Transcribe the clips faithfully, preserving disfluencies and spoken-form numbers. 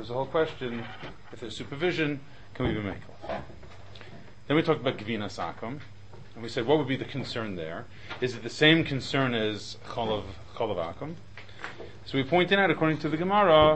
there's a whole question, if there's supervision, can we be makel? Then we talked about Gvina Sakum, and we said, what would be the concern there? Is it the same concern as Cholav Cholav Akum? So we pointed out, according to the Gemara,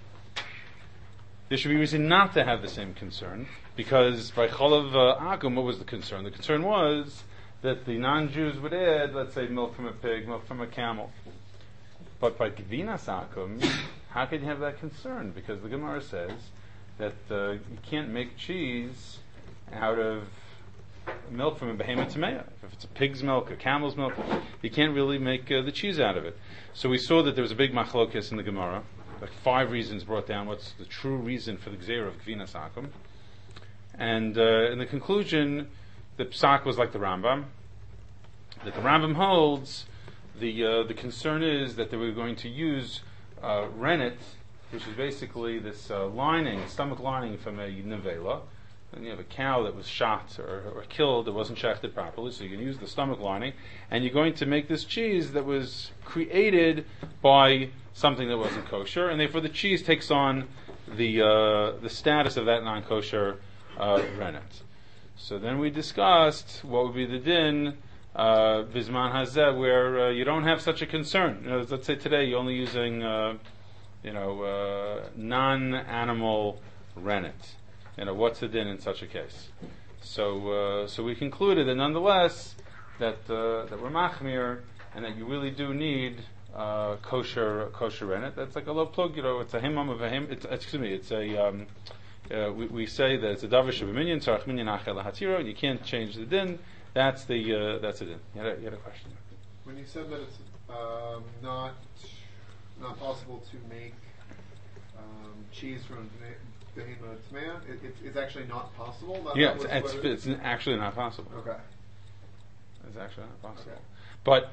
there should be reason not to have the same concern, because by Cholav uh, Akum, what was the concern? The concern was that the non-Jews would add, let's say, milk from a pig, milk from a camel. But by Gvina Sakum, how can you have that concern? Because the Gemara says that uh, you can't make cheese out of milk from a behemoth tamea. If it's a pig's milk, a camel's milk, you can't really make uh, the cheese out of it. So we saw that there was a big machlokes in the Gemara, like five reasons brought down what's the true reason for the gzeira of Gvina Sakum. And uh, in the conclusion, the psak was like the Rambam, that the Rambam holds the uh, the concern is that they were going to use uh, rennet, which is basically this uh, lining, stomach lining from a nevela. And you have a cow that was shot or, or killed that wasn't shechted properly, so you can use the stomach lining, and you're going to make this cheese that was created by something that wasn't kosher, and therefore the cheese takes on the uh, the status of that non-kosher uh, rennet. So then we discussed what would be the din uh, bisman hazeh, where uh, you don't have such a concern. You know, let's say today you're only using uh, you know uh, non-animal rennet. You know, what's the din in such a case? So, uh, so we concluded that nonetheless that uh, that we're machmir and that you really do need uh, kosher kosher rennet. That's like a low plug. You know, it's a himam of a him. It's, excuse me. It's a um, uh, we, we say that it's a davish of a minyan tzarach minyan achel hatiro. You can't change the din. That's the uh, that's the din. You had, a, you had a question. When you said that it's um, not not possible to make um, cheese from Behema Tmea, it, it, it's actually not possible? That, yeah, that it's, it's, it's actually not possible. Okay. It's actually not possible. Okay. But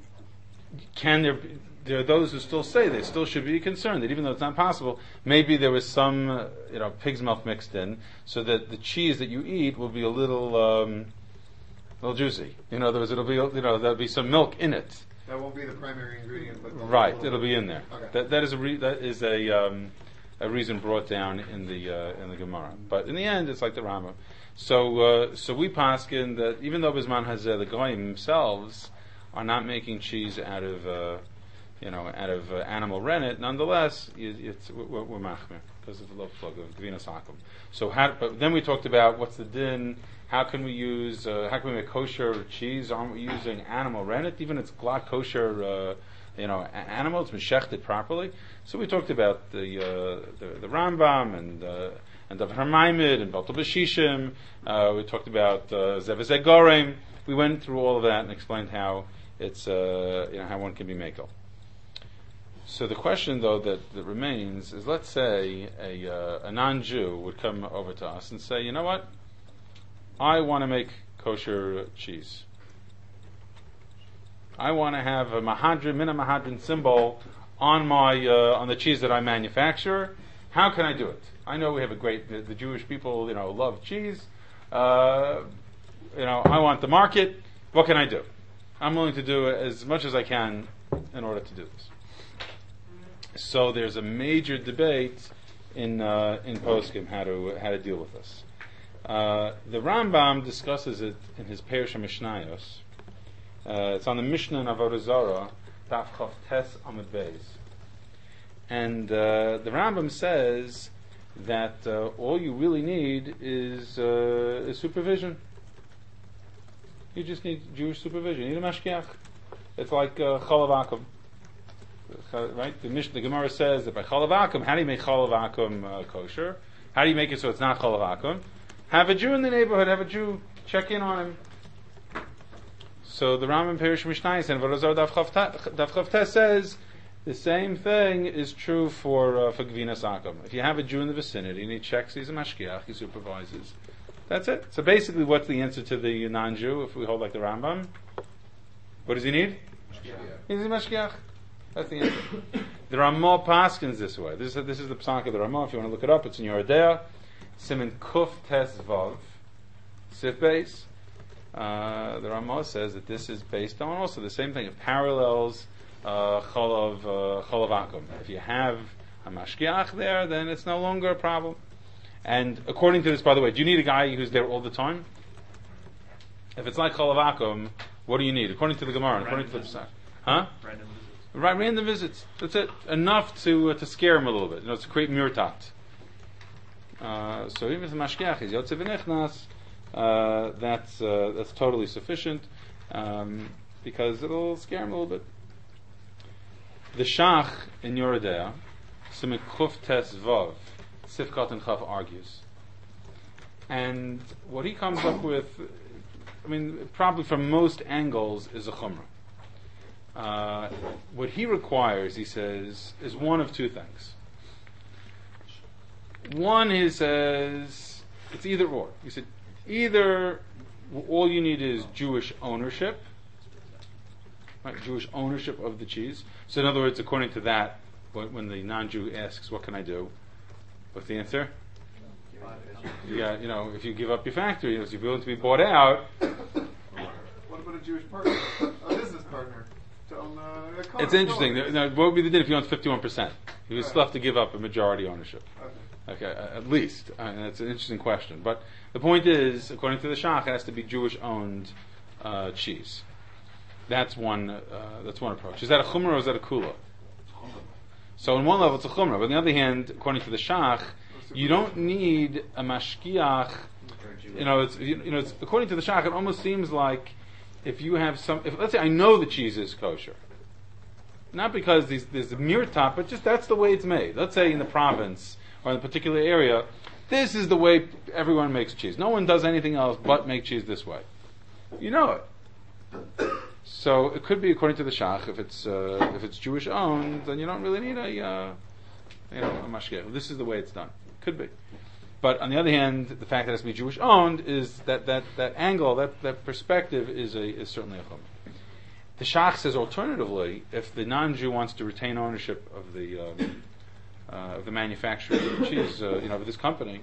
can there be, there are those who still say they still should be concerned that even though it's not possible, maybe there was some uh, you know pig's milk mixed in, so that the cheese that you eat will be a little um, little juicy. In other words, it'll be you know there'll be some milk in it. That won't be the primary ingredient, but right, it'll be in there. Okay. That that is a re- that is a um, a reason brought down in the uh, in the Gemara. But in the end, it's like the Rambam. So uh, so we paskin that even though Bisman has uh, the goyim themselves are not making cheese out of uh, you know out of uh, animal rennet, nonetheless it's we're, we're machmir because of the low plug of Gvina Sakum. So how, but then we talked about what's the din. How can we use? Uh, how can we make kosher cheese? Aren't we using animal rennet? Even it's glot kosher. Uh, You know, a- animal, it's been shechted properly. So we talked about the uh, the, the Rambam and uh, and Davar Maimid and Baltul B'Shishim. Uh, we talked about uh, Zevazeh Gorem. We went through all of that and explained how it's uh, you know how one can be makel. So the question though that, that remains is, let's say a uh, a non-Jew would come over to us and say, you know what, I want to make kosher cheese. I want to have a mahadrin, mina mahadrin symbol on my uh, on the cheese that I manufacture. How can I do it? I know we have a great the, the Jewish people, you know, love cheese. Uh, you know, I want the market. What can I do? I'm willing to do as much as I can in order to do this. So there's a major debate in uh, in poskim how to how to deal with this. Uh, the Rambam discusses it in his Perush Mishnayos. Uh, it's on the Mishnah in Avodah Zarah, Daf Chav Tes Amud Beis, and uh, the Rambam says that uh, all you really need is, uh, is supervision. You just need Jewish supervision. You need a mashgiach. It's like uh, chalav akum, right? The Mishnah, the Gemara says that by chalav akum, how do you make chalav akum uh, kosher? How do you make it so it's not chalav akum? Have a Jew in the neighborhood. Have a Jew check in on him. So the Rambam Perush Mishnayos and Avodah Zarah Daf Chav Tes says the same thing is true for uh, for Gvina Sakum. If you have a Jew in the vicinity and he checks, he's a mashgiach, he supervises. That's it. So basically, what's the answer to the non-Jew if we hold like the Rambam? What does he need? Mashgiach. He's a mashgiach. That's the answer. The Ramah paskins this way. This is this is the psak of the Ramah. If you want to look it up, it's in your Adea. Siman Kuf Tes Vav Sif Beis. Uh, the Ramah says that this is based on also the same thing. It parallels uh, cholav uh, cholav akum. If you have a mashgiach there, then it's no longer a problem. And according to this, by the way, do you need a guy who's there all the time? If it's like Chalav what do you need? According to the Gemara, according to the Pesach. Huh? Random visits. Right, random visits. That's it. Enough to uh, to scare him a little bit. You know, to create mirtat. Uh, so even if the mashgiach is yotze v'nechnas, uh, that's uh, that's totally sufficient, um, because it'll scare him a little bit. The Shach in Yoredea, Simik Chuf Tes Vav, Sifkat and Chav argues, and what he comes up with, I mean, probably from most angles, is a chumrah. Uh, what he requires, he says, is one of two things. One, he says, it's either or. He said, either all you need is Jewish ownership, right? Jewish ownership of the cheese. So, in other words, according to that, when, when the non-Jew asks, "What can I do?" What's the answer? Yeah, you know, if you give up your factory, if you're willing to be bought out. What about a Jewish partner, a business partner? To own the, the It's interesting. Now, what would be the deal if he owns fifty-one percent? He would Right. still have to give up a majority ownership. Okay. Okay, uh, at least. Uh, and that's an interesting question. But the point is, according to the Shach, it has to be Jewish-owned uh, cheese. That's one. Uh, that's one approach. Is that a chumrah or is that a kula? So, on one level, it's a chumrah. But on the other hand, according to the Shach, you don't need a mashkiach. You know, it's you, you know, it's, according to the Shach, it almost seems like if you have some. If, let's say I know the cheese is kosher. Not because there's, there's a mirtat, but just that's the way it's made. Let's say in the province or in a particular area, this is the way everyone makes cheese. No one does anything else but make cheese this way. You know it. So it could be according to the Shach, if it's uh, if it's Jewish owned, then you don't really need a uh, you know a mashgiach. This is the way it's done. Could be. But on the other hand, the fact that it has to be Jewish owned is that that, that angle, that, that perspective is a is certainly a chumrah. The Shach says, alternatively, if the non-Jew wants to retain ownership of the um, uh, of the manufacturer of the cheese, uh, you know, of this company,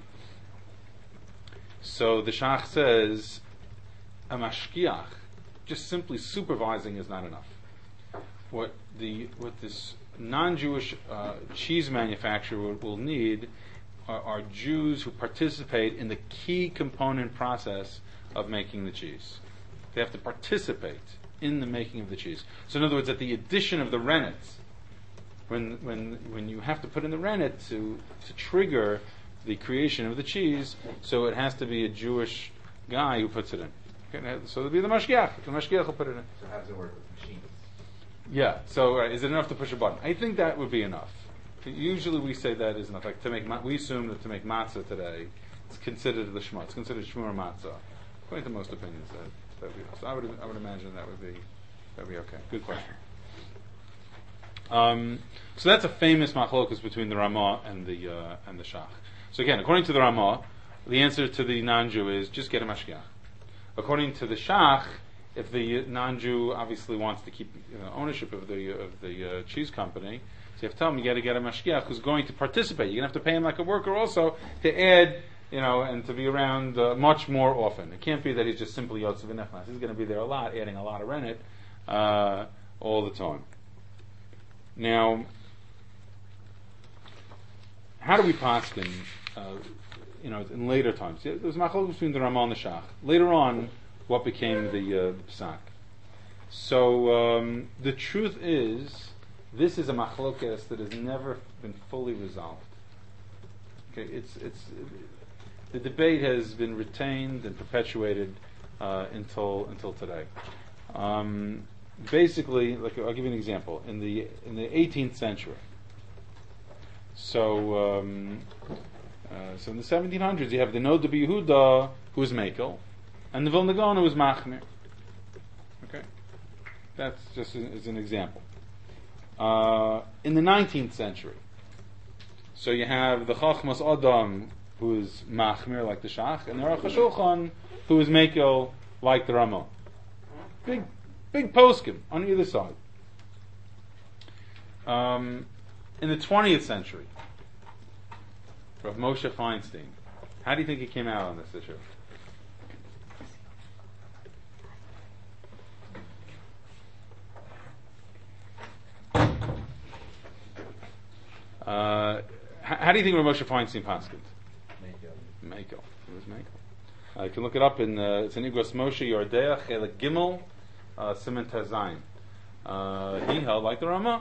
so the Shach says a mashgiach, just simply supervising is not enough. What the what this non-Jewish uh, cheese manufacturer will, will need are, are Jews who participate in the key component process of making the cheese. They have to participate in the making of the cheese. So in other words, at the addition of the rennet, when when when you have to put in the rennet to to trigger the creation of the cheese, so it has to be a Jewish guy who puts it in. Okay, so it'll be the mashgiach. The mashgiach will put it in. So how does it work with machines? Yeah. So uh, is it enough to push a button? I think that would be enough. Usually we say that is enough. Like to make, ma- we assume that to make matzah today, it's considered the shema. It's considered shmur matzah. According to most opinions, that that would be enough. So I would I would imagine that would be that would be okay. Good question. Um, so that's a famous machlokus between the Ramah and the uh, and the Shach. So again, according to the Ramah, the answer to the non-Jew is just get a mashgiach. According to the Shach, if the non-Jew obviously wants to keep you know, ownership of the of the uh, cheese company, so you have to tell him you got to get a mashgiach who's going to participate. You're going to have to pay him like a worker also to add, you know, and to be around uh, much more often. It can't be that he's just simply yotzev v'nechnas. He's going to be there a lot, adding a lot of rennet uh, all the time. Now, how do we paskin? Uh, you know, in later times, there was machlokes between the Ramah and the Shach. Later on, what became the, uh, the Pesach? So um, the truth is, this is a machlokes that has never been fully resolved. Okay, it's it's the debate has been retained and perpetuated uh, until until today. Um, basically, like I'll give you an example. In the in the eighteenth century, so um, uh, so in the seventeen hundreds, you have the Noda B'Yehuda who is Mekel, and the Vilna Gaon who is Machmir. Okay, that's just as, as an example. Uh, in the nineteenth century, so you have the Chachmas Adam who is Machmir like the Shach, and the Aruch HaShulchan who is Mekel like the Ramah. Big, big poskim on either side. Um, in the twentieth century, Rav Moshe Feinstein, how do you think he came out on this issue? Uh, h- how do you think Rav Moshe Feinstein Paskid? Mako. Mako. It was Mako. Uh, you can look it up in uh, it's in Igros Moshe Yordea Chelik Gimel uh, Siman Tazayin. Uh, he held like the Rama.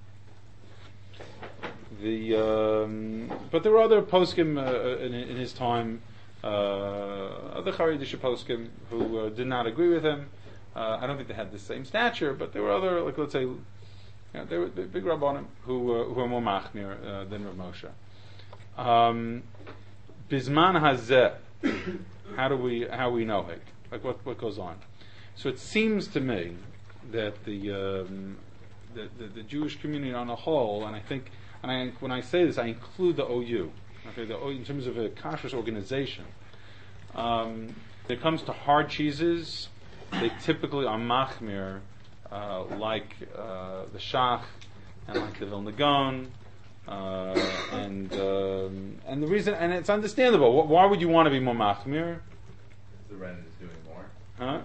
The um, but there were other poskim uh, in, in his time, uh, other Haredish poskim who uh, did not agree with him. Uh, I don't think they had the same stature, but there were other, like let's say, you know, there were the big rabbanim who uh, who were more machmir uh, than Rav Moshe. Um, Bisman hazeh, how do we how we know it? Like what what goes on? So it seems to me that the um, the, the, the Jewish community on a whole, and I think. And I, when I say this, I include the O U. Okay, the O U in terms of a kashrus organization. Um, when it comes to hard cheeses, they typically are machmir, uh, like uh, the shach and like the Vilna Gaon, uh, and um, and the reason, and it's understandable. Why would you want to be more machmir? The rennet is doing more. Huh?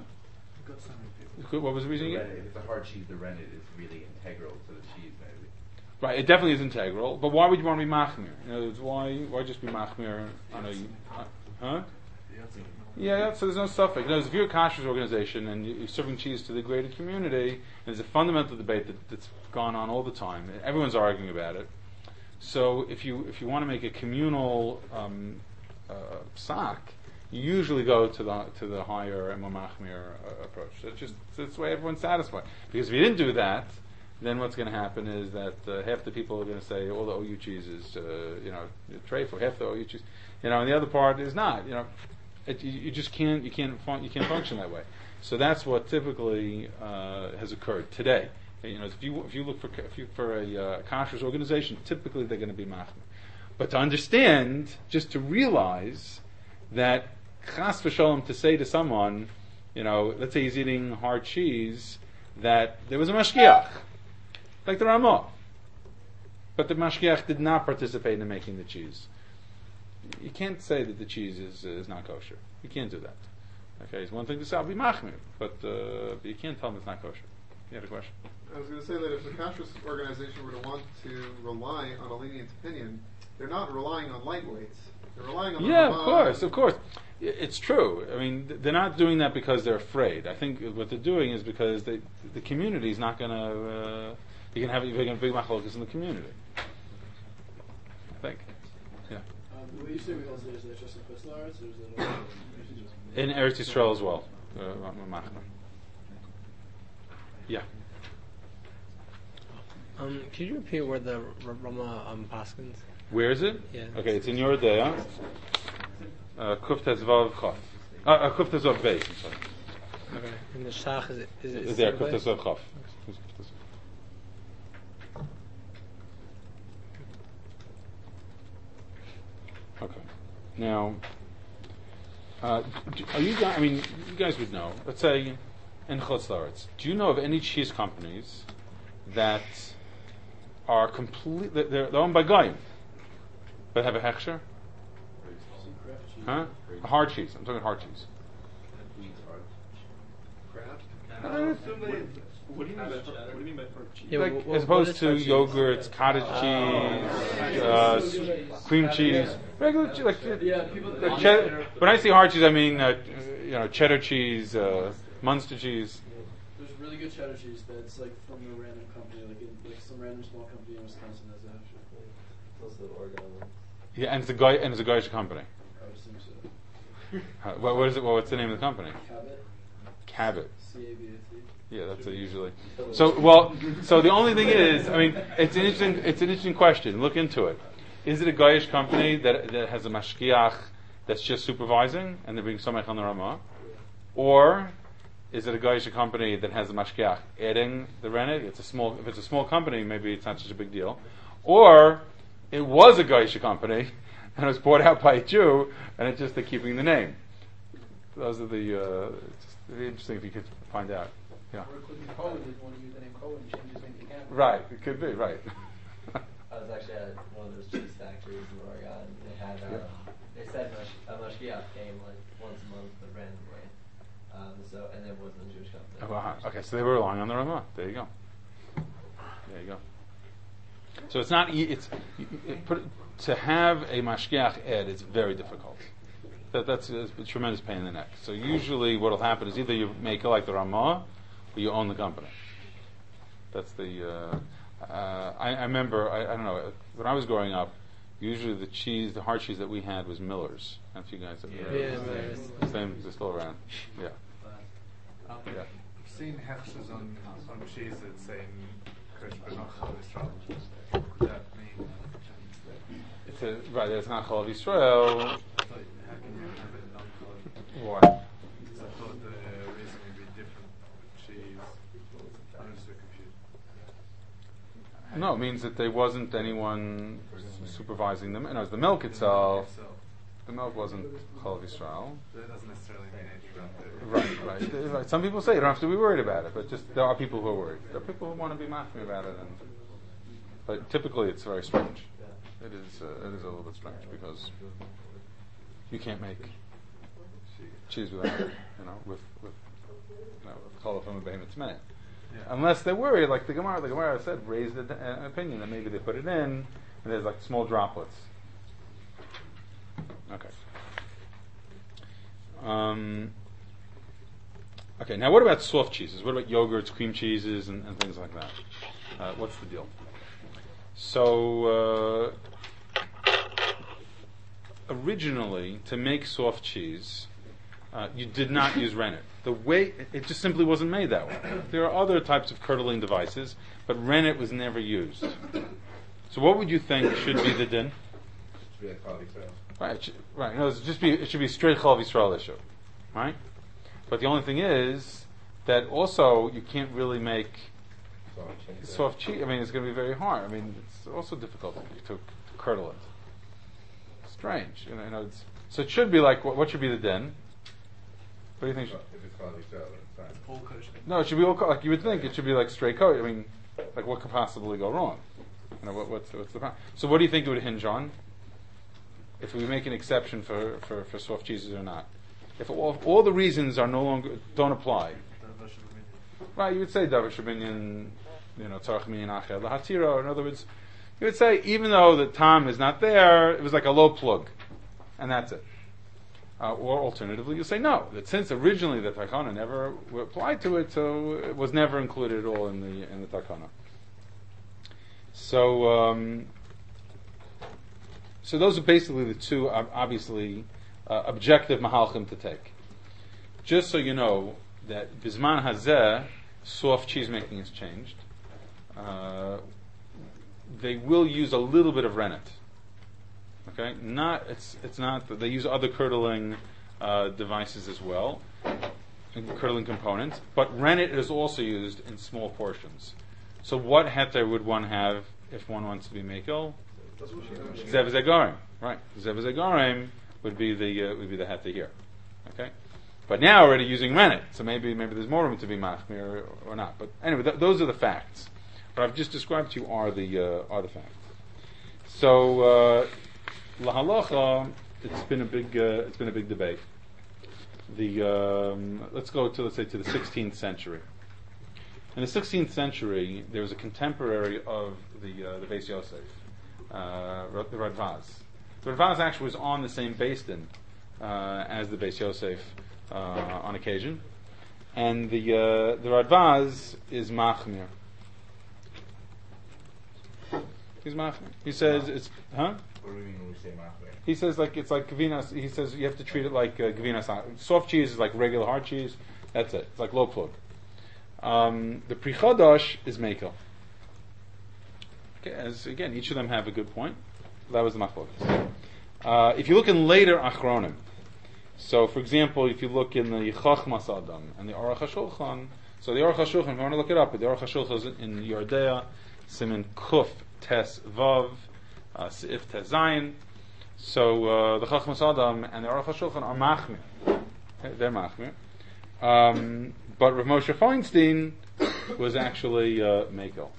What was the reason? The again? rennet, if it's a hard cheese, the rennet is really integral to the cheese, maybe. Right, it definitely is integral, but why would you want to be machmir? In other words, why why just be machmir on a uh, huh? Yeah, yeah, so there's no suffix. In other words, if you're a kashrus organization and you're serving cheese to the greater community, and there's a fundamental debate that, that's gone on all the time. Everyone's arguing about it. So if you if you want to make a communal um, uh, psak, you usually go to the to the higher and more machmir uh, approach. That's just that's the way everyone's satisfied. Because if you didn't do that, then what's going to happen is that uh, half the people are going to say all the O U cheese is, uh, you know, tray for half the O U cheese, you know, and the other part is not. You know, it, you, you just can't you can't fun- you can't function that way. So that's what typically uh, has occurred today. You know, if you if you look for if you for a uh, kashrus organization, typically they're going to be machmir. But to understand, just to realize that chas v'sholom, to say to someone, you know, let's say he's eating hard cheese, that there was a mashgiach. Like the Ramah. But the mashgiach did not participate in making the cheese. You can't say that the cheese is uh, is not kosher. You can't do that. Okay, it's one thing to say, I'll be machmir, but, uh, but you can't tell them it's not kosher. You had a question? I was going to say that if the kashrus organization were to want to rely on a lenient opinion, they're not relying on lightweights. They're relying on the Yeah, of Ramah. course, of course. It's true. I mean, they're not doing that because they're afraid. I think what they're doing is because they, the community is not going to... Uh, you can have you're going to big machlokas in the community. I think. Yeah. Um, the way you say we also is that just in Chutz La'aretz, or is that in Eretz Yisrael as well. Uh, yeah. Um, could you repeat where the R- Rama um, paskins? Where is it? Yeah. Okay, it's in Yordea. Uh, Kuf Tezvav Chaf. Uh, uh, Kuf Tezvav Beis. I'm sorry. Okay. And the shach is is it? Is there Kuf Tezvav Chaf? Okay. Now, uh, do, are you guys? I mean, you guys would know. Let's say in Chutz La'aretz, do you know of any cheese companies that are complete? They're, they're owned by Goyim, but have a hechsher? Huh? A hard cheese. I'm talking hard cheese. What do you mean by what do you mean by hard cheese? Yeah, Like, what- what- as opposed what is to hard cheese? yogurts, cottage cheese, uh, s- cream cheese, regular cheese. Like, Yeah, people that like cheddar. When I say hard cheese, I mean uh, you know cheddar cheese, uh, Munster cheese. There's really good cheddar cheese that's like from a random company, like in, like some random small company in Wisconsin has that. It's also Oregon. Yeah, and it's a guy and it's a Goyish company. I would assume so. Uh, what, what is it? Well, what's the name of the company? Cabot, Cabot. C A B A T. Yeah, that's it usually. So, well, so the only thing is, I mean, it's an interesting, it's an interesting question. Look into it. Is it a Goyish company that that has a mashgiach that's just supervising and they're being somech on the Ramah, or is it a Goyish company that has a mashgiach adding the rennet? It's a small. If it's a small company, maybe it's not such a big deal. Or it was a Goyish company and it was bought out by a Jew, and it's just they're keeping the name. Those are the. Uh, it's just it'd be interesting if you could find out. Yeah. Or it could be Cohen, didn't want to use the name Cohen, change his name to Campbell. Right. It could be right. I was actually at one of those cheese factories in Oregon. They had, um, they said mush, a mashgiach came like once a month, but randomly. Um, so, and it wasn't a Jewish company. Oh, uh-huh. Okay, so they were relying on the Ramah. There you go. There you go. So it's not. e- It's it put, to have a mashgiach ed. It's very difficult. That that's a, a tremendous pain in the neck. So usually, what will happen is either you make it like the Ramah, or you own the company. That's the. Uh, uh, I, I remember. I, I don't know. When I was growing up, usually the cheese, the hard cheese that we had was Miller's. And if you guys, have Yeah. Yeah, man. same, they're still around. Yeah. Um, Yeah. I've seen hefshes on on cheese that say Kush Benach cholesterol. What does that mean? It's a, right. It's not Chol of Yisrael. I thought, how can you have it non-colored? Why? Because I thought the reason would be different with cheese. I'm just so confused. No, it means that there wasn't anyone supervising them. And as the milk itself, So, the milk wasn't Chol of Yisrael. that doesn't necessarily mean it's around there. Right, right. They- right. Some people say you don't have to be worried about it, but just there are people who are worried. There are people who want to be mafia about it, and but typically it's very strange. It is. Uh, it is a little bit strange because you can't make cheese without, you know, with with you know, cholov from a behemoth's man. Yeah. Unless they're worried, like the Gemara, the Gemara said, raised an uh, opinion that maybe they put it in, and there's like small droplets. Okay. Um, okay, now what about soft cheeses? What about yogurts, cream cheeses, and, and things like that? Uh, what's the deal? So, uh, originally, to make soft cheese, uh, you did not use rennet. The way, it just simply wasn't made that way. There are other types of curdling devices, but rennet was never used. So what would you think should be the din? Should be like Chol Yisrael. Right, it should, right. No, it's just be, it should be a straight Chol Yisrael issue, right? But the only thing is that also you can't really make So I'll change that. soft cheese. I mean, it's going to be very hard. I mean, it's also difficult to, to, to curdle it. Strange, you know. You know it's, so it should be like what, what should be the din? What do you think? Should, If it's Chol Yisrael, then it's fine. Full Kush. no, it should be all co- like you would think. It should be like straight coat. I mean, like what could possibly go wrong? You know, what, what's what's the problem? So what do you think it would hinge on? If we make an exception for, for, for soft cheeses or not? If all, if all the reasons are no longer don't apply, right? You would say Davar Shabinyan, you know, Tzarech Minyan Acher Lahatira. In other words, you would say even though the tam is not there, it was like a low plug, and that's it. Uh, or alternatively, you say no, that since originally the takana never applied to it, so it was never included at all in the in the takana. So, um, so those are basically the two, ob- obviously, uh, objective mahalchim to take. Just so you know that bisman hazeh, soft cheese making has changed. Uh, they will use a little bit of rennet. Okay, not it's it's not that they use other curdling uh, devices as well, curdling components, but rennet is also used in small portions. So what heter would one have if one wants to be mekel? Zev zegarim, right? Zev zegarim would be the uh, would be the heter here. Okay, but now already using rennet, so maybe maybe there's more room to be machmir or, or not. But anyway, th- those are the facts. What I've just described to you are the uh, are the facts. So. Uh, Lahalacha, it's been a big, uh, it's been a big debate. The um, let's go to let's say to the sixteenth century. In the sixteenth century, there was a contemporary of the uh, the Beis Yosef, uh, the Radvaz. The Radvaz actually was on the same Beis Din uh, as the Beis Yosef uh, on occasion, and the uh, the Radvaz is machmir. He's machmir. He says it's huh. What do we mean when we say machmir? He says like it's like gavinas. He says you have to treat it like uh, gavinas. Soft cheese is like regular hard cheese. That's it. It's like low plug. Um, the Pri Chodosh is mekel. Okay, as again, each of them have a good point. That was the machlokas. Uh, if you look in later achronim, so for example, if you look in the Chachmas Adam and the Aruch HaShulchan, so the Aruch HaShulchan, if you want to look it up, the Aruch HaShulchan is in Yordea, Siman Kuf Tes Vav. Uh, Seif Tes Zayin. So uh, the Chachmas Adam and the Aruch HaShulchan are machmir. Okay, they're machmir. Um, but Rav Moshe Feinstein was actually uh, mekel.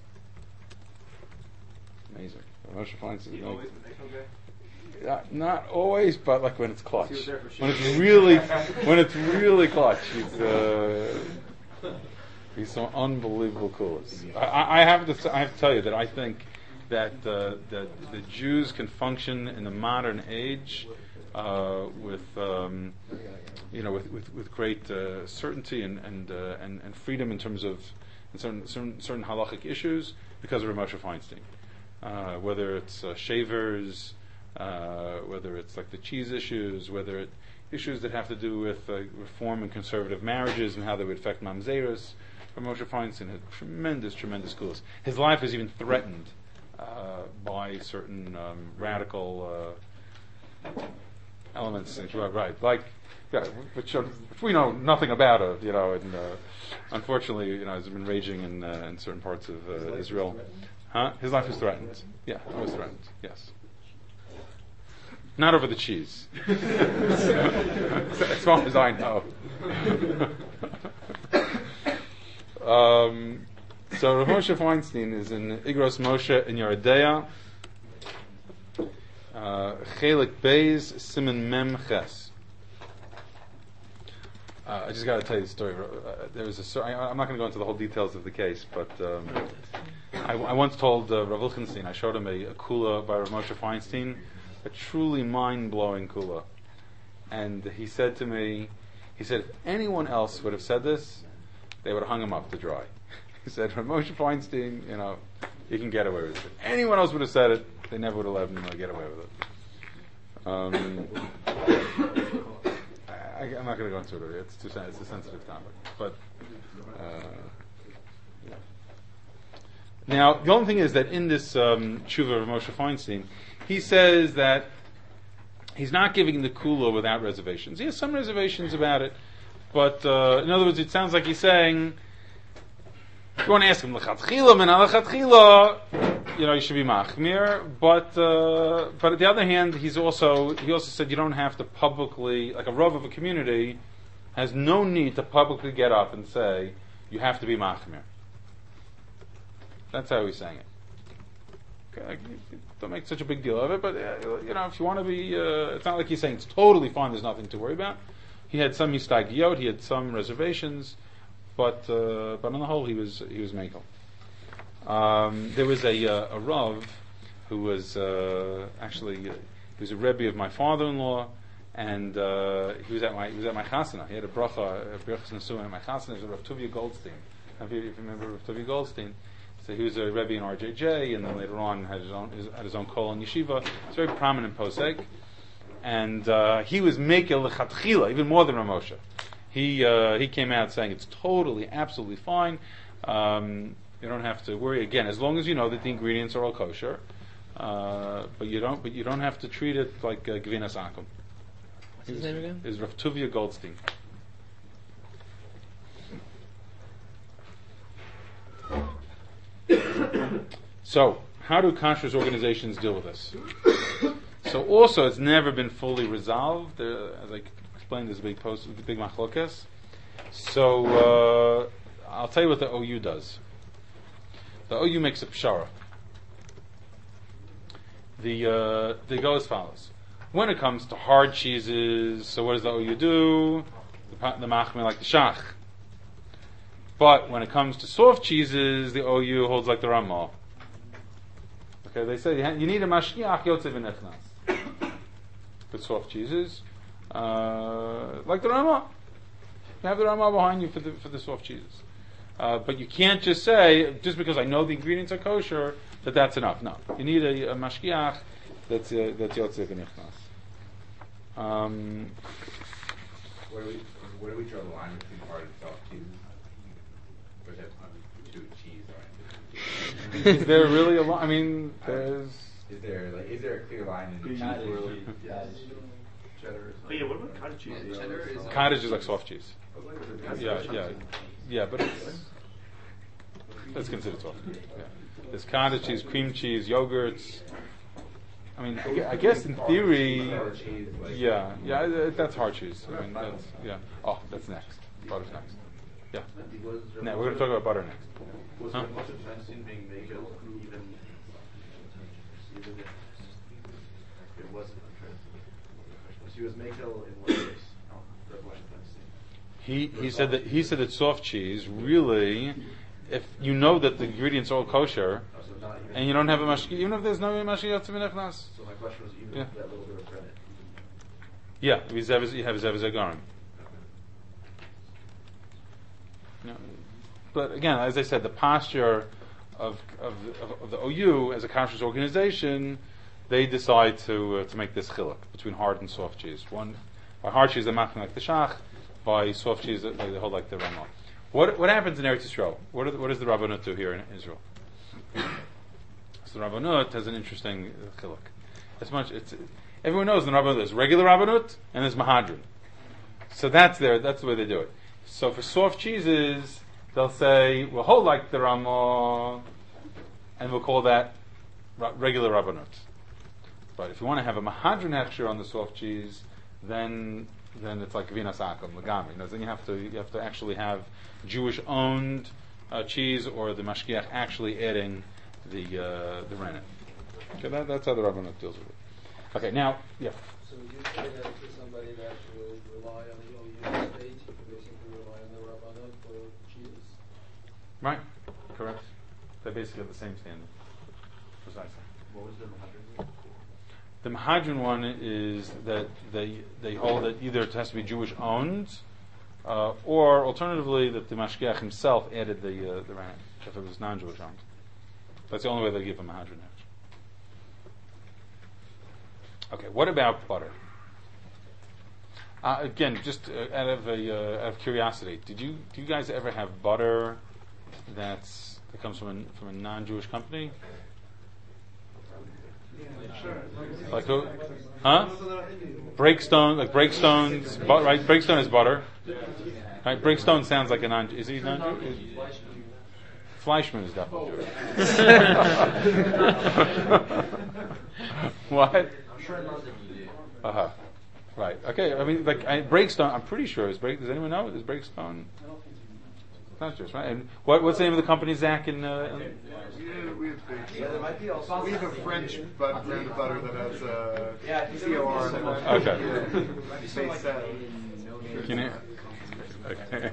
Amazing. Rav Moshe Feinstein. He is always mekel. been Mekel guy? Uh, not always, but like when it's clutch. He was there for When sure. it's really, when it's really clutch, he's uh, he's so unbelievable cool. I, I have to, I have to tell you that I think that uh, that the Jews can function in the modern age uh, with um, you know with with, with great uh, certainty and and, uh, and and freedom in terms of in certain certain, certain halachic issues because of Moshe Feinstein. Uh, whether it's uh, shavers, uh, whether it's like the cheese issues, whether it issues that have to do with uh, reform and conservative marriages and how they would affect mamzerus. Moshe Feinstein had tremendous, tremendous schools. His life is even threatened uh, by certain um, radical uh, elements. Right, like yeah, which, uh, which we know nothing about it, you know. And uh, unfortunately, you know, has been raging in uh, in certain parts of uh, Israel. Huh? His life is threatened. Yeah, always threatened. Yes. Not over the cheese. As far as I know. um, so Rav Moshe Feinstein is in Igros Moshe in Yeridea. Chelik Beis Siman Mem Ches. Uh, I just got to tell you the story. Uh, there was a. I, I'm not going to go into the whole details of the case, but um, I, I once told uh, Rav Lichtenstein. I showed him a, a kula by Rav Moshe Feinstein, a truly mind-blowing kula, and he said to me, he said, if anyone else would have said this, they would have hung him up to dry. He said, Rav Moshe Feinstein, you know, you can get away with it. If anyone else would have said it, they never would have let him get away with it. Um, I, I'm not going to go into it. It's too. It's a sensitive topic. But uh, yeah. Now, the only thing is that in this um, tshuva of Moshe Feinstein, he says that he's not giving the kula without reservations. He has some reservations about it, but uh, in other words, it sounds like he's saying, if you want to ask him lechatchila min lechatchila, you know, you should be machmir. But uh, but on the other hand, he's also he also said you don't have to publicly, like a rav of a community has no need to publicly get up and say you have to be machmir. That's how he's saying it. Okay, don't make such a big deal of it, but uh, you know, if you want to be, uh, it's not like he's saying it's totally fine. There's nothing to worry about. He had some histagiyot, he had some reservations, but uh, but on the whole, he was he was mekel. Um, there was a uh, a rav who was uh, actually uh, he was a rebbe of my father-in-law, and uh, he was at my he was at my chasana. He had a bracha, a bracha nesuah at my chasana. It was Rav Tuvia Goldstein. If you, if you remember Rav Tuvia Goldstein. So he was a rebbe in R J J, and then later on had his own his, had his own kol in yeshiva. It's a very prominent posek, and uh, he was mekel lechatchila even more than Ramosha. He uh, he came out saying it's totally, absolutely fine. Um, you don't have to worry again as long as you know that the ingredients are all kosher. Uh, but you don't but you don't have to treat it like uh, Gvinas Akum. What's his name again? Is Rav Tuvia Goldstein. So, how do kashrus organizations deal with this? So, also, it's never been fully resolved. There, as I explained, there's a big post, big machlokas. So, uh, I'll tell you what the O U does. The O U makes a pshara. The uh, they go as follows. When it comes to hard cheeses, so what does the O U do? The, the machmir like the shach. But when it comes to soft cheeses, the O U holds like the Ramah. Okay, they say you need a mashgiach yotzev v'nechnas. With soft cheeses, uh, like the Ramah, you have the Ramah behind you for the for the soft cheeses. Uh, but you can't just say just because I know the ingredients are kosher that that's enough. No, you need a, a mashgiach that's uh, that's yotzev v'nechnas. Um, Where do we where do we draw the line between hard and soft cheeses? Or is that too cheese oriented? Is there really a line? I mean, there's. Is there like is there a clear line in the cheese Cottage world? cheese, yes. Cheddar. Oh yeah, what about cottage cheese? Yeah, cheddar is- Cottage is like soft cheese. That's Yeah, what yeah, I'm yeah, but it's that's considered soft. Yeah. There's cottage cheese, cream cheese, yogurts. I mean, I gue- I guess in theory, Hard cheese, like- yeah, yeah, uh, that's hard cheese. I mean, that's yeah. Oh, that's next. Butter's next. Yeah. Now we're going to talk about butter next. Was Huh? Rav Moshe Feinstein being mekel even even if it wasn't untransmitted? He was mekel in what case? Rav Moshe Feinstein. He he said that he said that soft cheese really, if you know that the ingredients are all kosher, not even. and you don't have a mashki, even if there's no mashkiach to benechnas. So my question was, even Yeah. with that little bit of credit. Yeah, you have you have zev zagarim. No, but again, as I said, the posture of of, of, of the O U as a conscious organization, they decide to uh, to make this chiluk between hard and soft cheese. One by hard cheese they machne like the shach, by soft cheese they they hold like the Ramah. What what happens in Eretz Yisrael? What are the, what does the Rabbanut do here in Israel? So the Rabbanut has an interesting uh, chiluk. As much it's everyone knows the Rabbanut there's regular Rabbanut and there's Mahadran. So that's their that's the way they do it. So for soft cheeses, they'll say we'll hold like the Ramah, and we'll call that ra- regular Rabbanut. But if you want to have a Mahadran hechsher on the soft cheese, then then it's like Gvina Sakum, Lagami. You know, then you have to you have to actually have Jewish owned uh, cheese or the mashgiach actually adding the uh, the rennet. Okay, that, that's how the Rabbanut deals with it. Okay, now yeah. So you say that to somebody that will rely on the O U state, you could basically rely on the Rabbanut for cheese. Right, correct. They basically have the same standard. Precisely. What was the Mahadran? The Mahadran one is that they they hold that either it has to be Jewish owned, uh, or alternatively that the mashgiach himself added the uh, the rennet if it was non-Jewish owned. That's the only way they give a Mahadran. Okay, what about butter? Uh, again, just uh, out of a, uh, out of curiosity, did you do you guys ever have butter that's that comes from a from a non-Jewish company? Like who? Huh? Breakstone, like Breakstone's, but, right? Breakstone is butter. Right? Breakstone sounds like a non. Is he non-Jewish? Fleischmann is definitely Jewish. What? I'm sure more than you do. Uh huh. Right. Okay. I mean, like I, Breakstone. I'm pretty sure is Break. Does anyone know? Is Breakstone? Not Jewish, right? And what, what's the name of the company, Zach? In, uh, in Yeah, we have big. Yeah, there might be also. We have a French but brand of butter that has uh, Yeah, I think C O R. there might be Okay. Might be some like Space, uh, Can you? Okay.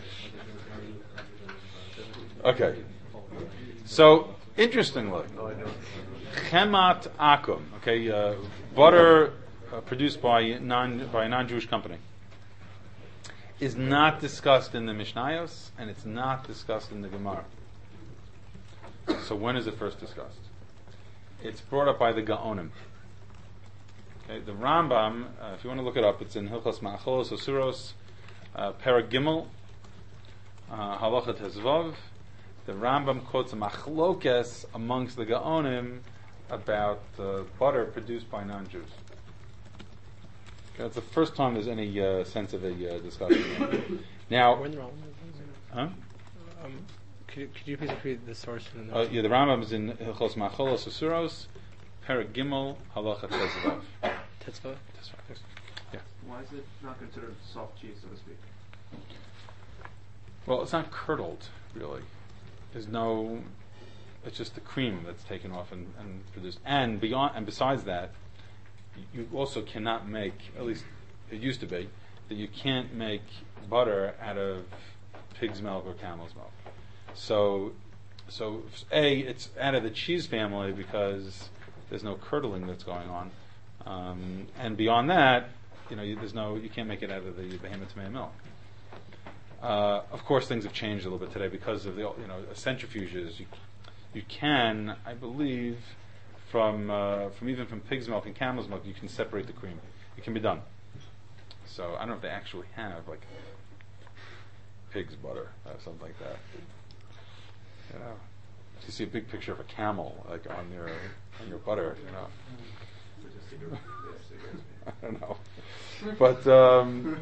Okay. So interestingly, Chemat Akum, okay, uh, butter uh, produced by non by a non-Jewish company, is not discussed in the Mishnayos, and it's not discussed in the Gemara. So when is it first discussed? It's brought up by the Gaonim. Okay, the Rambam, uh, if you want to look it up, it's in Hilchos Ma'acholos Osuros, uh, Perek Gimel, uh, Halacha Tezvav. The Rambam quotes a machlokes amongst the Gaonim about uh, butter produced by non-Jews. Okay, that's the first time there's any uh, sense of a uh, discussion. Now, Where in the Rambam? huh? Um, could, you, could you please repeat the source? In the Uh, yeah, the Rambam is in Hilchos Ma'acholos Osuros, Perek Gimel, Halacha Tezvav. Tetzvah? That's right. Yeah. Why is it not considered soft cheese, so to speak? Well, it's not curdled, really. There's no. It's just the cream that's taken off and, and produced. And beyond, and besides that, you also cannot make. At least it used to be that you can't make butter out of pig's milk or camel's milk. So, so a it's out of the cheese family because there's no curdling that's going on. Um, and beyond that, you know, you, there's no. You can't make it out of the behemoth tamei milk. Uh, of course, things have changed a little bit today because of the you know centrifuges. You, you can, I believe, from uh, from even from pig's milk and camel's milk, you can separate the cream. It can be done. So I don't know if they actually have like pig's butter or something like that. You know, you see a big picture of a camel like on your on your butter. You know, I don't know, but. Um,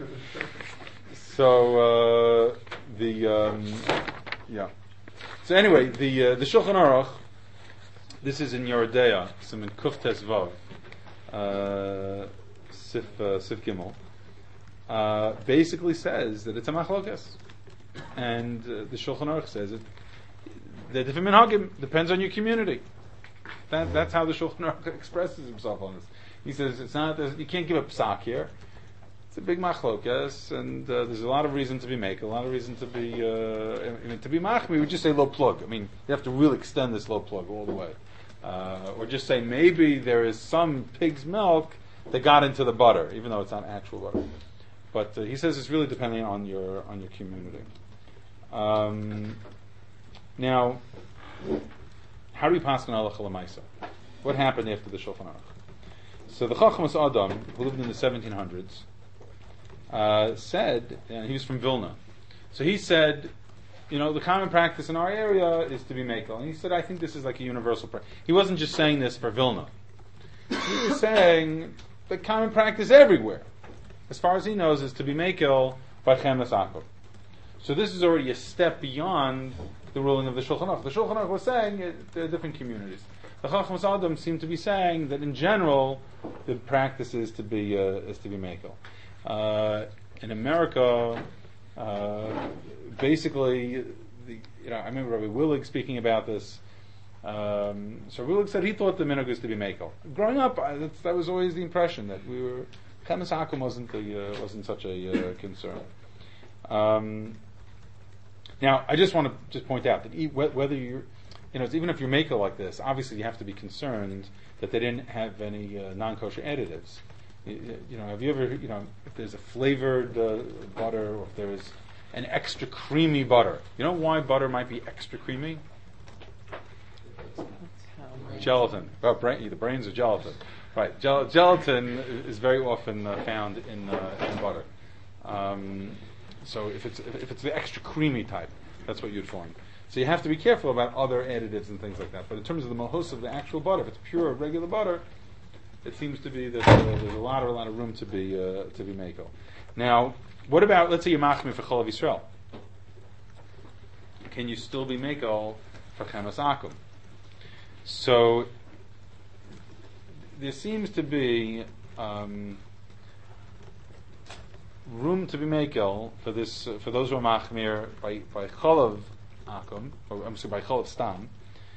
So uh, the um, yeah. So anyway, the uh, the Shulchan Aruch. This is in Yerodea, Siman Kuf Tes Vav, uh, Sif uh, Sif Gimel. Uh, basically says that it's a machlokes, and uh, the Shulchan Aruch says it. The different minhagim depends on your community. That, that's how the Shulchan Aruch expresses himself on this. He says it's not. You can't give a psak here. It's a big machlokes, and uh, there's a lot of reason to be make, a lot of reason to be uh, I mean, to be machmi. We would just say low plug. I mean, you have to really extend this low plug all the way, uh, or just say maybe there is some pig's milk that got into the butter, even though it's not actual butter. But uh, he says it's really depending on your on your community. Um, now, how do we pass on halacha l'maisa? What happened after the Shulchan Aruch? So the Chachmas Adam, who lived in the seventeen hundreds, uh, said, and he was from Vilna. So he said, you know, the common practice in our area is to be mekel. And he said, I think this is like a universal practice. He wasn't just saying this for Vilna. He was saying the common practice everywhere, as far as he knows, is to be mekel by chemes akum. So this is already a step beyond the ruling of the Shulchan Aruch. The Shulchan Aruch was saying it, there are different communities. The Chachmas Adam seem to be saying that in general the practice is to be uh, is to be mekel. Uh, in America, uh, basically, the, you know, I remember Rabbi Willig speaking about this. Um, so Willig said he thought the minhag was to be mekel. Growing up, I, that's, that was always the impression that we were chemes akum wasn't the uh, wasn't such a uh, concern. Um, now, I just want to just point out that e- whether you're, you know, even if you're mekel like this, obviously you have to be concerned that they didn't have any uh, non-kosher additives. You, you know, have you ever, you know, if there's a flavored uh, butter, or if there's an extra creamy butter, you know why butter might be extra creamy? Gelatin. Oh, brain, the brains of gelatin. Right. Gel- gelatin is very often uh, found in, uh, in butter. Um, so if it's if it's the extra creamy type, that's what you'd find. So you have to be careful about other additives and things like that. But in terms of the mohos of the actual butter, if it's pure regular butter, it seems to be that uh, there's a lot of a lot of room to be uh, to be mekel. Now, what about, let's say you're machmir for Chol of Yisrael? Can you still be mekel for chemes akum? So there seems to be um, room to be mekel for this uh, for those who are machmir by by Chol of akum, or I'm sorry, by Chol of stam,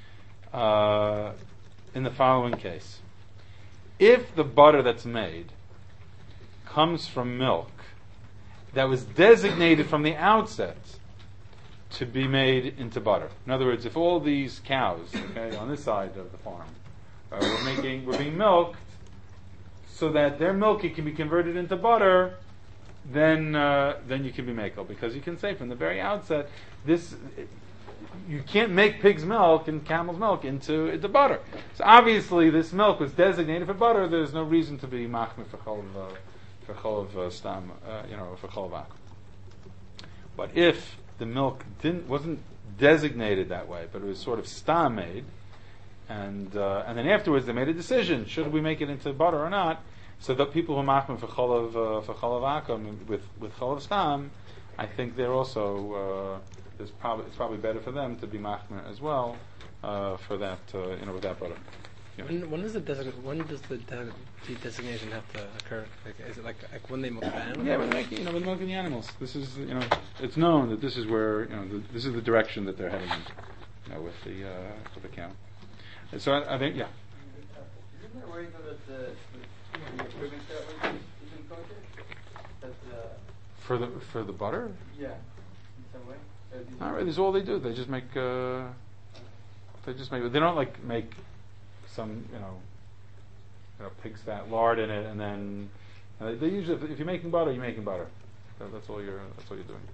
uh, in the following case. If the butter that's made comes from milk that was designated from the outset to be made into butter. In other words, if all these cows, okay, on this side of the farm, uh, were making, were being milked, so that their milk can be converted into butter, then uh, then you can be mekel, because you can say from the very outset, this you can't make pig's milk and camel's milk into into butter. So obviously, this milk was designated for butter. There's no reason to be machmir for chol of uh, for chol of uh, stam, uh, you know, for chol of akum. But if the milk didn't wasn't designated that way, but it was sort of stam made, and uh, and then afterwards they made a decision: should we make it into butter or not? So the people who are machmir for chol of uh, for chol of akum with with chol of stam, I think they're also. Uh, It's probably it's probably better for them to be machmir as well uh, for that uh, you know with that butter. Yeah. When, when does the design, when does the, de- the designation have to occur? Like, is it like, like when they milk the animals? Yeah, when making you know when milking the animals. This is you know it's known that this is where you know the, this is the direction that they're heading in, you know, with the uh, with the cow. And so I, I think yeah. Isn't there a worry though that the, the equipment that was using kosher? That the For the for the butter. yeah, in some way. Not really. This is all they do. They just make. Uh, they just make. They don't like make some you know, you know pig's fat lard in it, and then uh, they usually if you're making butter, you're making butter. So that's all you're. That's all you're doing.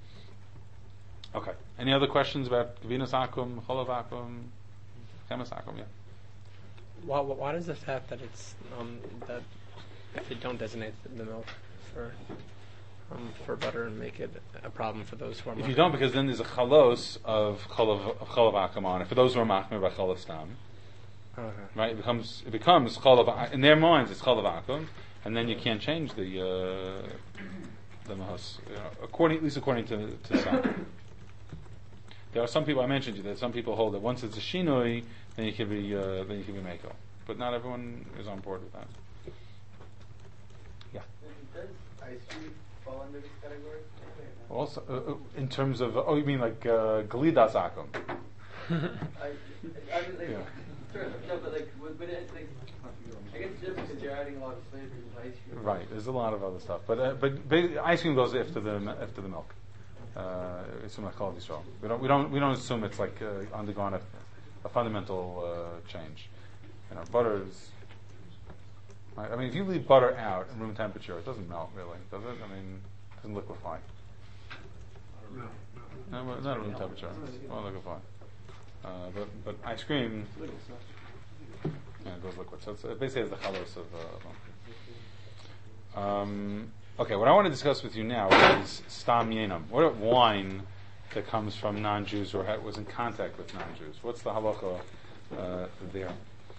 Okay. Any other questions about Gvinas akum, Chol of akum, Chemes akum? Yeah. Why, why does the fact that it's um, that if they don't designate the milk for um, for butter and make it a problem for those who are? If you don't, because then there's a chalos of Chol of, of Chol of akum on it. For those who are machmir by Chol of stam, okay. right? It becomes it becomes Chol of in their minds it's Chol of akum, and then you can't change the uh, the mahos, you know, according at least according to to some. There are some people I mentioned to you that some people hold that once it's a shinoi, then you can be uh, then you can be mekel, but not everyone is on board with that. Yeah. Does ice cream fall under this category? Also, uh, uh, in terms of oh, you mean like uh, galidas akum? I, I mean, like, Yeah. sure, no, but like, would, would it, like, I guess it's different because you're adding a lot of flavor to ice cream. Right. There's a lot of other stuff, but uh, but ba- ice cream goes after the after the milk. Uh, it's from Chalav Yisrael. We don't we don't we don't assume it's like uh, undergone a, a fundamental uh, change. You know, butter is. I mean, if you leave butter out in room temperature, it doesn't melt really, does it? I mean, it doesn't liquefy. No. No, but not at room temperature. It won't liquefy. Uh, but but ice cream, yeah, it goes liquid. So it's, it basically has the chalos of. Uh, um, okay, what I want to discuss with you now is stam yenam. What about wine that comes from non-Jews or ha- was in contact with non-Jews? What's the halacha uh, there?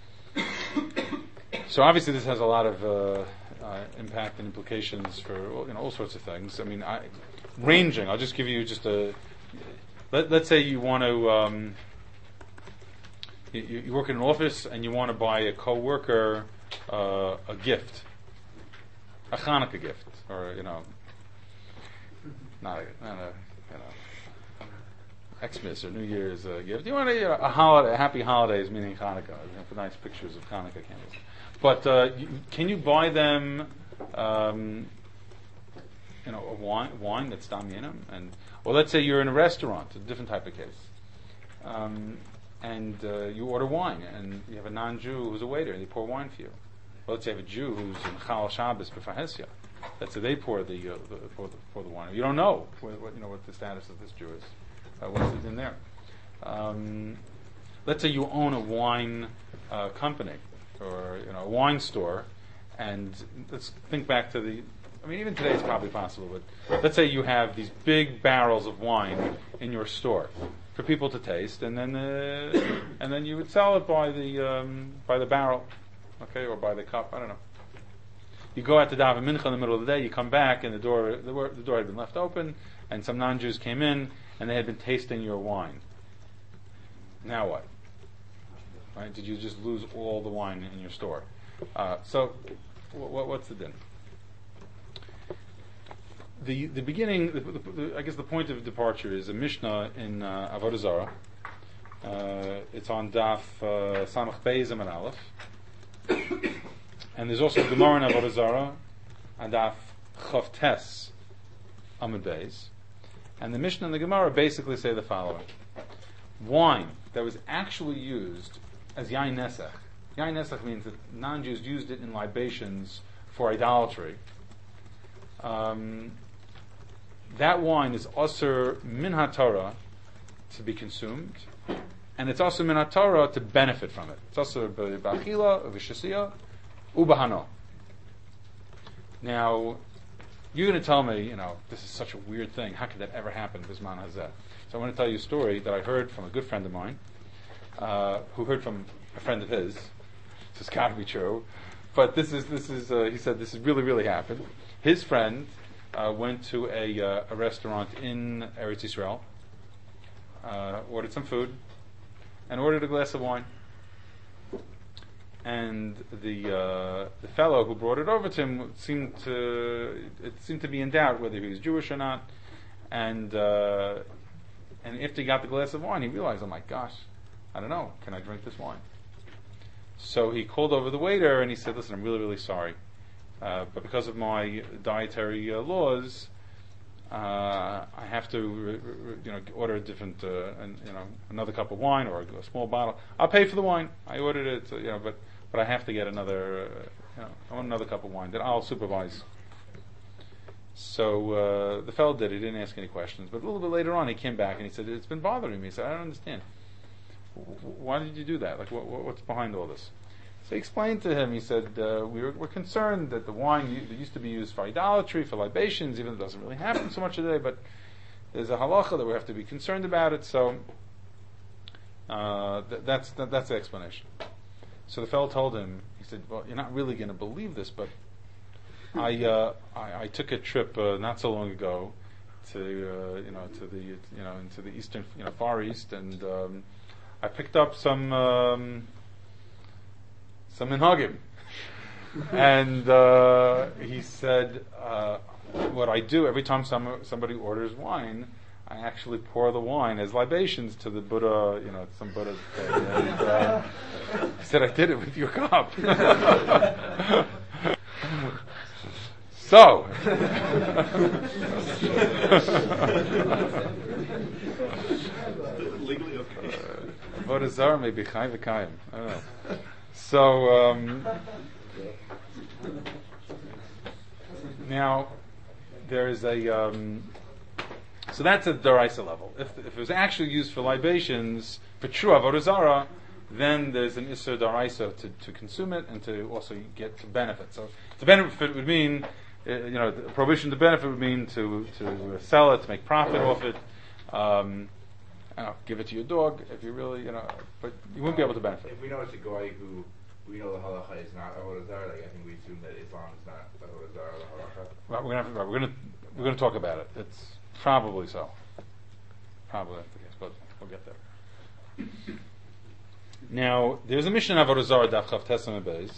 So obviously this has a lot of uh, uh, impact and implications for you know all sorts of things. I mean, I, ranging. I'll just give you just a. Let, let's say you want to. Um, you, you work in an office and you want to buy a coworker uh, a gift, a Hanukkah gift, or you know, not a, not a you know, Xmas or New Year's uh, gift. You want a, you know, a holiday, a happy holidays, meaning Hanukkah, you know, for nice pictures of Hanukkah candles. But uh, you, can you buy them, um, you know, a wine, wine that's stam yenam? And or let's say you're in a restaurant, a different type of case, um, and uh, you order wine, and you have a non-Jew who's a waiter, and they pour wine for you. Well, let's say you have a Jew who's in Chal Shabbos b'Fahesia. That's how they pour the, uh, the, pour the pour the wine. You don't know what, what you know what the status of this Jew is. Uh, what's in there? Um, let's say you own a wine uh, company or you know a wine store, and let's think back to the. I mean, even today it's probably possible, but let's say you have these big barrels of wine in your store for people to taste, and then uh, and then you would sell it by the um, by the barrel, okay, or by the cup. I don't know. You go out to daven mincha in the middle of the day. You come back, and the door the, the door had been left open, and some non-Jews came in, and they had been tasting your wine. Now what? Right? Did you just lose all the wine in your store? Uh, so, w- what's the din? The the beginning, the, the, the, I guess the point of departure is a Mishnah in uh, Avodah Zarah. Uh, it's on Daf uh, Samach Beis and Aleph, and there's also a Gemara in Avodah Zarah on Daf Chav Tes Amud Beis, and the Mishnah and the Gemara basically say the following: wine that was actually used as yain nesach. Yain nesach means that non-Jews used it in libations for idolatry. Um, that wine is also min haTorah to be consumed, and it's also min haTorah to benefit from it. It's also b'achila, v'shasiya, ubahano. Now, you're going to tell me, you know, this is such a weird thing. How could that ever happen? Bisman hazeh. So I want to tell you a story that I heard from a good friend of mine, uh, who heard from a friend of his. This has got to be true, but this is this is uh, he said this has really really happened. His friend uh, went to a uh, a restaurant in Eretz Yisrael, uh, ordered some food, and ordered a glass of wine. And the uh, the fellow who brought it over to him seemed to it seemed to be in doubt whether he was Jewish or not, and uh, and after he got the glass of wine, he realized, oh my gosh, I don't know, can I drink this wine? So he called over the waiter and he said, listen, I'm really really sorry, uh, but because of my dietary uh, laws, uh, I have to re- re- you know order a different uh, and, you know another cup of wine or a, a small bottle. I'll pay for the wine. I ordered it, uh, you know, but. But I have to get another, uh, you know, I want another cup of wine that I'll supervise. So uh, the fellow did. He didn't ask any questions. But a little bit later on, he came back and he said, "It's been bothering me." He said, "I don't understand. W- why did you do that? Like, what, what's behind all this?" So he explained to him. He said, uh, "We were, we're concerned that the wine that used to be used for idolatry, for libations, even though it doesn't really happen so much today, but there's a halacha that we have to be concerned about it." So uh, th- that's th- that's the explanation. So the fellow told him, he said, "Well, you're not really going to believe this, but I, uh, I I took a trip uh, not so long ago to uh, you know to the you know into the eastern you know Far East, and um, I picked up some um, some minhagim." And uh, he said, uh, "What I do every time some somebody orders wine, I actually pour the wine as libations to the Buddha, you know, some Buddha thing." And, uh, he said, "I did it with your cup." So, Legally okay. Avodah Zarah may be chai v'kayim. I don't know. So, um, now, there is a, um, so that's a Daraisa level. If, if it was actually used for libations, for true Avodah Zarah, then there's an Isser Daraisa to, to consume it and to also get to benefit. So, to benefit would mean, uh, you know, the prohibition to benefit would mean to, to sell it, to make profit off it, um, I don't know, give it to your dog if you really, you know, but you wouldn't be able to benefit. If we know it's a goy who, we know the halacha is not Avodah Zarah, like I think we assume that Islam is not Avodah Zarah, the halacha. Well, we're gonna have to, we're gonna we're gonna talk about it. It's probably so. Probably that's the case, but we'll get there. Now, there's a mission of Avodah Zarah Daf Chav Tesam Beis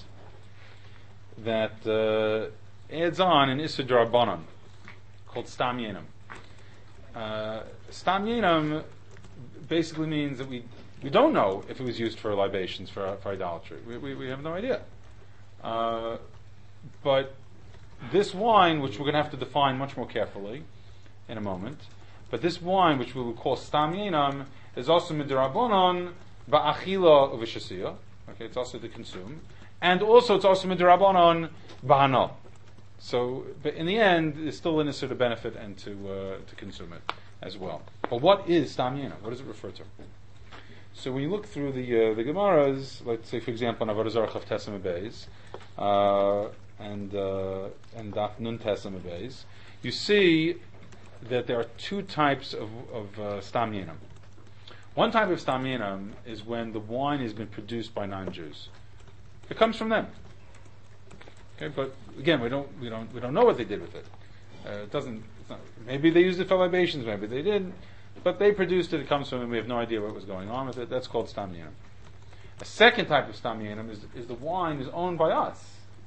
that uh, adds on an Issur D'Rabbanan called Stam Yenam. Uh, Stam Yenam basically means that we we don't know if it was used for libations, for, for idolatry. We, we we have no idea. Uh, but this wine, which we're going to have to define much more carefully in a moment, but this wine, which we will call Stam Yenam, is also Midrabanan Ba'achila Uvishasiya. Okay, it's also to consume. And also, it's also Midrabanan Ba'ana. So, but in the end, it's still an issur to benefit and to uh, to consume it as well. But what is Stam Yenam? What does it refer to? So when you look through the uh, the Gemaras, let's say for example, in Avodah Zarah Chav Tesam Beis, uh and uh, and Daf Nun Tesam Beis, you see that there are two types of, of uh, Stam Yenam. One type of Stam Yenam is when the wine has been produced by non-Jews. It comes from them. Okay, but again, we don't we don't we don't know what they did with it. Uh, it doesn't. It's not, maybe they used it for libations, maybe they didn't. But they produced it. It comes from them. We have no idea what was going on with it. That's called Stam Yenam. A second type of Stam Yenam is is the wine is owned by us,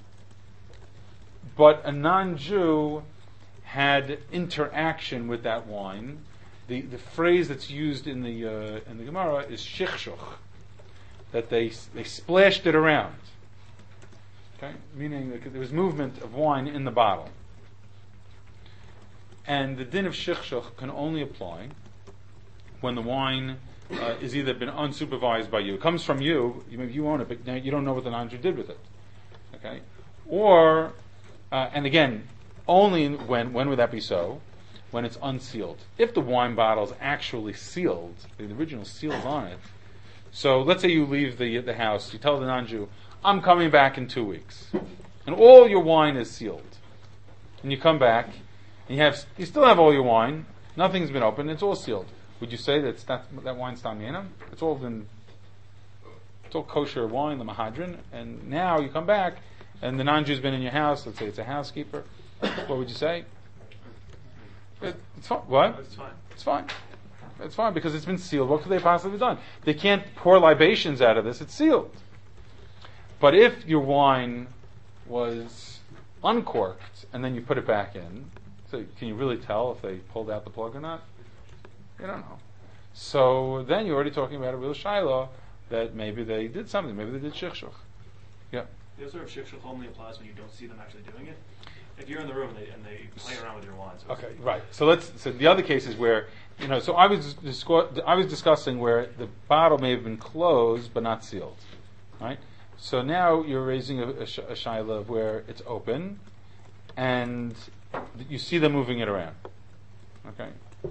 but a non-Jew had interaction with that wine. The the phrase that's used in the uh, in the Gemara is shichshuch, that they they splashed it around. Okay, meaning that there was movement of wine in the bottle. And the din of shichshuch can only apply when the wine uh, is either been unsupervised by you. It comes from you, you maybe you own it, but now you don't know what the non-Jew did with it. Okay, or uh, and again, only when when would that be so? When it's unsealed. If the wine bottle is actually sealed, the original seal is on it. So let's say you leave the the house, you tell the non-Jew, I'm coming back in two weeks, and all your wine is sealed, and you come back, and you have you still have all your wine, nothing's been opened, it's all sealed. Would you say that that that wine's Stam Yenam? It's all been it's all kosher wine, the Mahadran, and now you come back, and the non-Jew's been in your house. Let's say it's a housekeeper. What would you say? It, it's fine. What? It's fine. It's fine. It's fine because it's been sealed. What could they possibly have done? They can't pour libations out of this. It's sealed. But if your wine was uncorked and then you put it back in, so can you really tell if they pulled out the plug or not? You don't know. So then you're already talking about a real shiloh that maybe they did something. Maybe they did shichshuch. Yeah. The other sort of shichshuch only applies when you don't see them actually doing it. If you're in the room and they, and they play around with your wine. So okay, right. So let's. So the other case is where you know. So I was discu- I was discussing where the bottle may have been closed but not sealed, right? So now you're raising a, a, sh- a shiloh of where it's open, and you see them moving it around. Okay.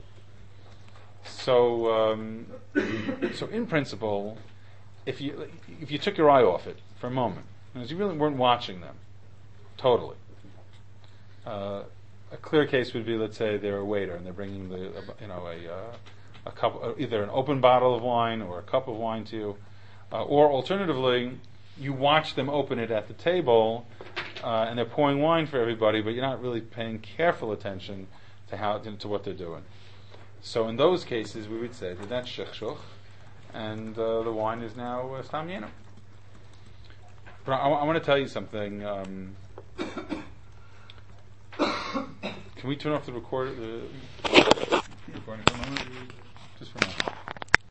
So um, so in principle, if you if you took your eye off it for a moment, because you really weren't watching them, totally. Uh, a clear case would be, let's say they're a waiter and they're bringing the, you know, a uh, a cup, uh, either an open bottle of wine or a cup of wine to you, uh, or alternatively, you watch them open it at the table, uh, and they're pouring wine for everybody, but you're not really paying careful attention to how to what they're doing. So in those cases, we would say that that's shichshuch, and uh, the wine is now uh, Stam Yenam. But I, I want to tell you something. Um, Can we turn off the recorder? The recording for a moment? Just for a moment.